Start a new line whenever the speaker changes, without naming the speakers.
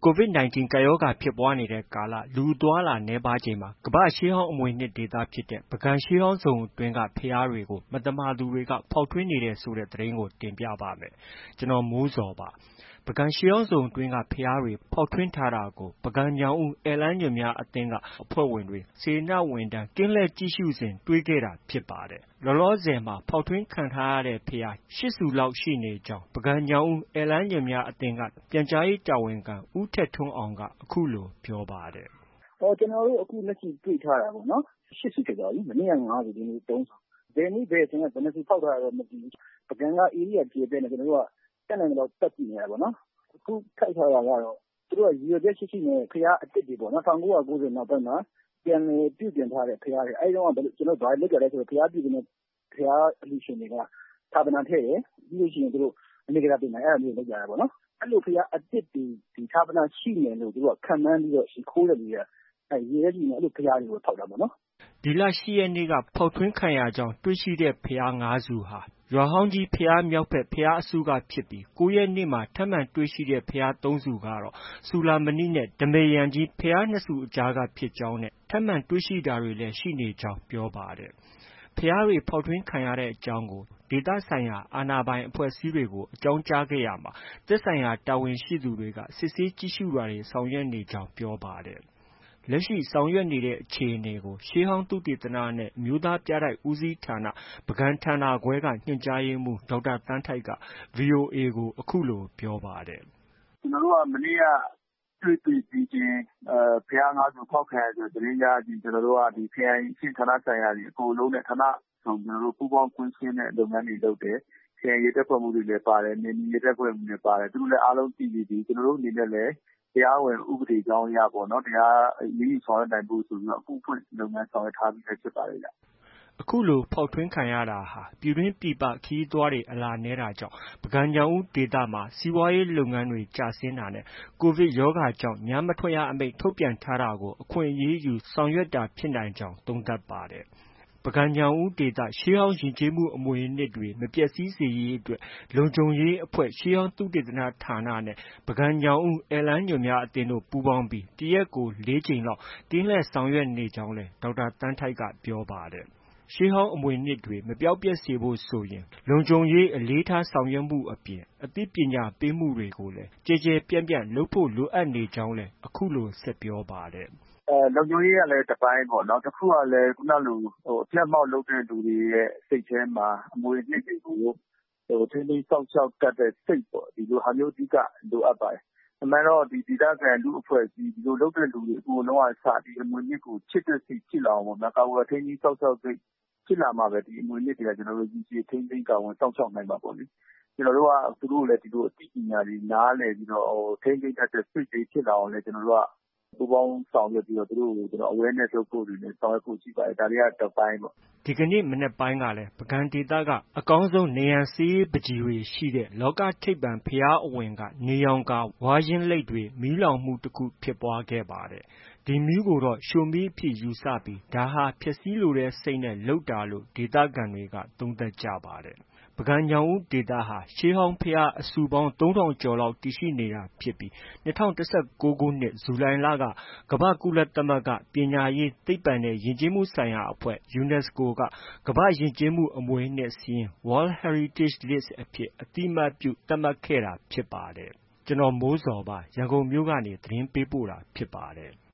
COVID-19 ကပ်ရောဂါဖြစ်ပွားနေတဲ့ကာလ လူအသွားအလာနည်းပါးချိန်မှာ ကမ္ဘာ့ရှေးဟောင်းအမွေအနှစ်ဒေသဖြစ်တဲ့ ပုဂံရှေးဟောင်းဇုန်အတွင်းက ဘုရားတွေကို မသမာသူတွေက ဖောက်ထွင်းနေတယ်ဆိုတဲ့သတင်းကို တင်ပြပါမယ်။ ဗွီအိုအေမြန်မာပိုင်းသတင်းထောက် ကိုမိုးဇော်က သတင်းပေးပို့ထားပါတယ်။ ပုဂံရှေးဟောင်းဇုန်အတွင်းက ဘုရားတွေ ဖောက်ထွင်းထားတာကို ပုဂံ-ညောင်ဦး ဧည့်လမ်းညွှန်များအသင်းက အဖွဲ့ဝင်တွေ စေတနာ့ဝန်ထမ်း ကင်းလှည့်ကြည့်ရှုစဉ် တွေ့ခဲ့တာဖြစ်ပါတယ်။ လောလောဆယ်မှာ ဖောက်ထွင်းခံထားရတဲ့ဘုရား ၈ ဆူလောက်ရှိနေကြောင်း ပုဂံ-ညောင်ဦး ဧည့်လမ်းညွှန်များအသင်းက ပြန်ကြားရေးတာဝန်ခံ ဦးထက်ထွန်းအောင်က အခုလို ပြောပါတယ်။
“ကျနော်တို့ အခုလက်ရှိတွေ့ထားတာပေါ့နော်။ ၈ ဆူဖြစ်သွားပြီ။ မနေ့က ၅ ဆူ၊ ဒီနေ့ ၃ ဆူ။ ဘယ်နေ့ဘယ်အချိန်က ဘယ်နှစ်ဆူဖောက်ထားတာတော့ မသိဘူး။ ပုဂံက ဧရိယာကျယ်ပြန့်တယ်။ ကျနော်တို့က တတ်နိုင်သလောက်ပတ်ကြည့်နေတာပေါ့နော်။ အခုဖောက်ထားတာကတော့ သူတို့က ရည်ရွယ်ချက်ရှိရှိနဲ့ ဘုရားအသစ်တွေပေါ့နော်။ ၁၉၉၀ နောက်ပိုင်းမှာ ပြန်လည်ပြုပြင်ထားတဲ့ဘုရားတွေ။ အဲဒီတုန်းက ကျနော်တို့ ဘာတွေလုပ်ကြလဲဆိုတော့ ဘုရားပြုပြင်တဲ့ ဘုရားအလှူရှင်တွေက ဌာပနာထည့်တယ်။ ပြီးရင်သူတို့ အနေအထားပေးမယ်။ အဲဒါမျိုးတွေလုပ်ကြတာပေါ့နော်။ အဲလိုဘုရားအသစ်တွေ ဌာပနာရှိမယ်လို့ သူတို့က ခန့်မှန်းပြီးတော့ ခိုးတဲ့လူတွေက ရည်ရွယ်ချက်ရှိရှိနဲ့ အဲလိုဘုရားတွေကို ဖောက်တာပေါ့နော်။
” ဒီလ ၈ ရက်နေ့က ဖောက်ထွင်းခံရကြောင်းတွေ့ရှိတဲ့ ဘုရား ၅ ဆူဟာ ရွာဟောင်းကြီးဘုရားမြောက်ဘက် ဘုရားအစုကဖြစ်ပြီး ၉ ရက်နေ့မှာ ထပ်မံတွေ့ရှိတဲ့ ဘုရား ၃ ဆူကတော့ စူဠာမဏိနဲ့ ဓမ္မရံကြီး ဘုရား ၂ ဆူအကြားကဖြစ်ကြောင်းနဲ့ ထပ်မံတွေ့ရှိတာတွေလည်း ရှိနေကြောင်း ပြောပါတယ်။ ဘုရားတွေ ဖောက်ထွင်းခံရတဲ့အကြောင်းကို ဒေသဆိုင်ရာ အာဏာပိုင်အဖွဲ့အစည်းတွေကို အကြောင်းကြားခဲ့ရာမှာ သက်ဆိုင်ရာတာဝန်ရှိသူတွေက စစ်ဆေးကြည့်ရှုတာတွေ ဆောင်ရွက်နေကြောင်း ပြောပါတယ်။ လက်ရှိဆောင်ရွက်နေတဲ့အခြေအနေကို ရှေးဟောင်းသုတေသနနဲ့ အမျိုးသားပြတိုက်ဦးစီးဌာန ပုဂံဌာနခွဲက ညွှန်ကြားရေးမှူး ဒေါက်တာသန်းထိုက်က VOA ကို အခုလို ပြောပါတယ်။
“ကျနော်တို့က မနေ့က တွေ့ပြီးချင်း ဘုရား ၅ ဆူဖောက်ခံရတယ်ဆိုတဲ့သတင်းကြားချင်း ကျနော်တို့က ခရိုင်အဆင့်ဌာနဆိုင်ရာတွေ အကုန်လုံးနဲ့ ဌာနစုံပူးပေါင်းကွင်းဆင်းတဲ့လုပ်ငန်းတွေ လုပ်တယ်။ ခရိုင်ရဲတပ်ဖွဲ့မှူးတွေလည်းပါတယ်။ နယ်မြေရဲတပ်ဖွဲ့မှူးလည်းပါတယ်။ သူတို့လည်း အားလုံးသိပြီးပြီ။ ကျနော်တို့အနေနဲ့လည်း တရားဝင်ဥပဒေကြောင်းအရ တရားအရေးယူဆောင်ရွက်နိုင်ဖို့ဆိုပြီး အမှုဖွင့်လုပ်ငန်းဆောင်ရွက်ထားပြီးဖြစ်ပါတယ်ဗျ။ ”
အခုလို ဖောက်ထွင်းခံရတာဟာ ပြည်တွင်းပြည်ပ ခရီးသွားတွေ အလာနည်းတာကြောင့် ပုဂံ-ညောင်ဦးဒေသမှာ စီးပွားရေးလုပ်ငန်းတွေ ကျဆင်းတာနဲ့ COVID ရောဂါကြောင့် ညမထွက်ရအမိန့်ထုတ်ပြန်ထားတာကို အခွင့်အရေးယူဆောင်ရွက်တာဖြစ်နိုင်ကြောင်း သုံးသပ်ပါတယ်။ ပုဂံ-ညောင်ဦးဒေသ ရှေးဟောင်းယဉ်ကျေးမှုအမွေအနှစ်တွေ မပျက်ဆီးစေရေးအတွက် လုံခြုံရေးအဖွဲ့ ရှေးဟောင်းသုတေသနဌာနနဲ့ ပုဂံ-ညောင်ဦး ဧည့်လမ်းညွှန်များအသင်းတို့ ပူးပေါင်းပြီး တစ်ရက်ကို ၄ ကြိမ်လောက် ကင်းလှည့်ဆောင်ရွက်နေကြောင်းလည်း ဒေါက်တာသန်းထိုက်က ပြောပါတယ်။ ရှေးဟောင်းအမွေအနှစ်တွေ မပျောက်ပျက်စေဖို့ဆိုရင် လုံခြုံရေးအလေးထားဆောင်ရွက်မှုအပြင် အသိပညာပေးမှုတွေကိုလည်း ကျယ်ကျယ်ပြန့်ပြန့်လုပ်ဖို့ လိုအပ်နေကြောင်းလည်း အခုလို ဆက်ပြောပါတယ်။
“လုံခြုံရေးကလည်း တစ်ပိုင်းပေါ့နော်။ တစ်ခုကလည်း ခုနလို အဖျက်အမှောင့်လုပ်တဲ့လူတွေရဲ့ စိတ်ထဲမှာ အမွေအနှစ်တွေကို ထိန်းသိမ်းစောင့်ရှောက်တတ်တဲ့စိတ်ပေါ့။ ဒီလိုဟာမျိုး အဓိက လိုအပ်ပါတယ်။ အမှန်တော့ ဒေသခံလူ့အဖွဲ့အစည်း ဒီလိုလုပ်တဲ့လူတွေအကုန်လုံးက ဒီအမွေအနှစ်ကို ချစ်တဲ့စိတ်ဖြစ်လာအောင် ကာကွယ်ထိန်းသိမ်းစောင့်ရှောက်စိတ်ဖြစ်လာမှပဲ ဒီအမွေအနှစ်တွေက ရေရှည်ထိန်းသိမ်းကာကွယ်စောင့်ရှောက်နိုင်မှာပေါ့လေ။ ကျနော်တို့က သူတို့ကိုလည်း ဒီလိုအသိပညာတွေ နားလည်ပြီးတော့ ထိန်းသိမ်းတတ်တဲ့စိတ်လေးဖြစ်လာအောင်လည်း ကျနော်တို့က ပူးပေါင်းဆောင်ရွက်ပြီးတော့ သူတို့ကို awareness လုပ်ဖို့တွေလည်း ဆောင်ရွက်ဖို့ရှိပါတယ်။ ဒါတွေက တစ်ပိုင်းပေါ့။
” ဒီကနေ့ မနက်ပိုင်းကလည်း ပုဂံဒေသက အကောင်းဆုံးနံရံဆေးရေးပန်းချီတွေရှိတဲ့ လောကထိပ်ပန်ဘုရားအဝင်က နေရောင်ကာဝါးယင်းလိတ်တွေ မီးလောင်မှုတစ်ခုဖြစ်ပွားခဲ့ပါတယ်။ ဒီမီးကိုတော့ ရှို့မီးအဖြစ်ယူဆပြီး ဒါဟာ ဖျက်ဆီးလိုတဲ့စိတ်နဲ့ လုပ်တာလို့ ဒေသခံတွေက သုံးသပ်ကြပါတယ်။ ပုဂံ-ညောင်ဦးဒေသဟာ ရှေးဟောင်းဘုရားအဆူပေါင်း ၃,၀၀၀ ကျော်လောက်တည်ရှိနေတာဖြစ်ပြီး ၂၀၁၉ ခုနှစ် ဇူလိုင်လက ကမ္ဘာ့ကုလသမဂ္ဂ ပညာရေး၊ သိပ္ပံနဲ့ ယဉ်ကျေးမှုဆိုင်ရာအဖွဲ့ UNESCO က ကမ္ဘာ့ယဉ်ကျေးမှုအမွေအနှစ်စာရင်း World Heritage List အဖြစ် အသိအမှတ်ပြု သတ်မှတ်ခဲ့တာဖြစ်ပါတယ်။ ကျွန်တော်မိုးဇော်ပါ ရန်ကုန်မြို့ကနေ သတင်းပေးပို့တာဖြစ်ပါတယ်။